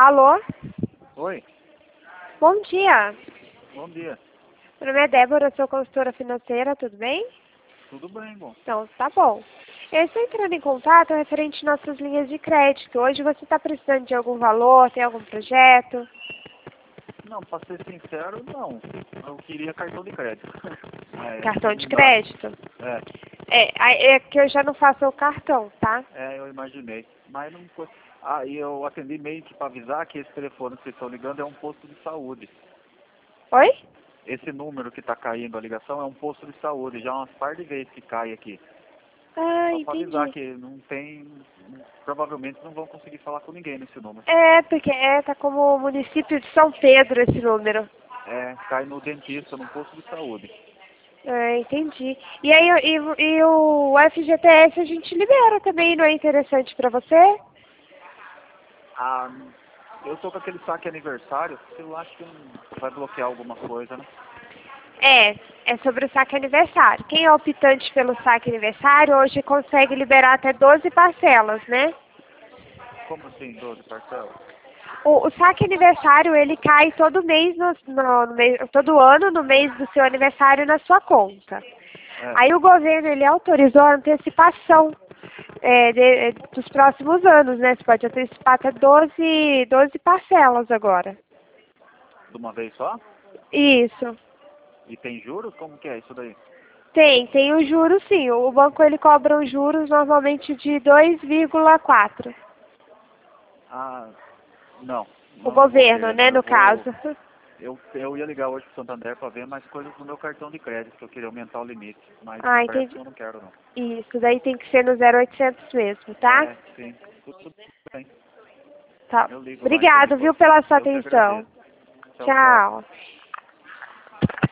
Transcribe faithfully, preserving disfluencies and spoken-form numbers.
Alô? Oi, Bom dia. bom dia. Meu nome é Débora, sou consultora financeira, tudo bem? Tudo bem, bom. Então, tá bom. Eu estou entrando em contato referente às nossas linhas de crédito. Hoje você está precisando de algum valor, tem algum projeto? Não, pra ser sincero, não. Eu queria cartão de crédito. Mas Cartão de não dá. crédito? É, É, aí é que eu já não faço o cartão, tá? é, eu imaginei. Mas não foi. Ah, e eu atendi meio que pra avisar que esse telefone que vocês estão ligando é um posto de saúde. Oi? Esse número que tá caindo a ligação é um posto de saúde. Já umas par de vezes que cai aqui. Ah, Só pra avisar entendi. que não tem. Provavelmente não vão conseguir falar com ninguém nesse número. É, porque é, tá como município de São Pedro esse número. É, cai no dentista, num posto de saúde. Ah, entendi. E aí, e, e o F G T S a gente libera também, não é interessante pra você? Ah, eu tô com aquele saque aniversário, eu acho que não vai bloquear alguma coisa, né? É, é sobre o saque aniversário. Quem é optante pelo saque aniversário hoje consegue liberar até doze parcelas, né? Como assim, doze parcelas? O, o saque aniversário, ele cai todo mês, no, no, no mês, todo ano, no mês do seu aniversário, na sua conta. É, Aí o governo, ele autorizou a antecipação é, de- dos próximos anos, né? Você pode antecipar até doze, doze parcelas agora. de uma vez só? Isso. E tem juros? Como que é isso daí? Tem, tem o juros sim. O banco ele cobra os juros normalmente de dois vírgula quatro. Ah, não, O não, não vou governo, querer, não. né, Eu no caso. vou. Eu, eu ia ligar hoje pro Santander pra ver mais coisas do meu cartão de crédito, que eu queria aumentar o limite. Mas Ah, parece que entendi. eu não quero, não. Isso, daí tem que ser no zero oitocentos mesmo, tá? É, sim, tudo, tudo bem. Tá. Eu ligo lá então Obrigado, viu, depois. pela sua Eu que atenção. agradeço. Tchau, tchau. Tchau.